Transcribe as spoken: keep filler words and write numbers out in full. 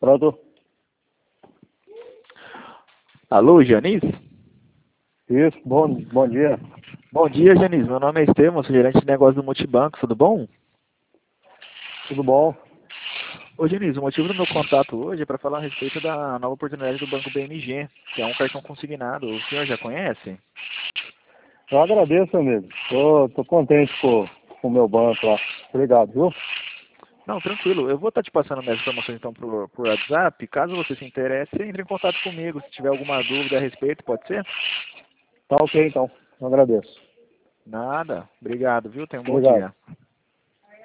Pronto. Alô, Janice? Isso, bom, bom dia. Bom dia, Janice. Meu nome é Estevam, sou gerente de negócio do Multibanco, tudo bom? Tudo bom? Ô, Janice, o motivo do meu contato hoje é para falar a respeito da nova oportunidade do Banco B M G, que é um cartão consignado. O senhor já conhece? Eu agradeço, amigo. Tô, tô contente com com o meu banco lá. Obrigado, viu? Não, tranquilo. Eu vou estar te passando minhas informações então por, por WhatsApp. Caso você se interesse, entre em contato comigo. Se tiver alguma dúvida a respeito, pode ser? Tá ok, então. Eu agradeço. Nada. Obrigado, viu? Tenha um bom Obrigado. dia.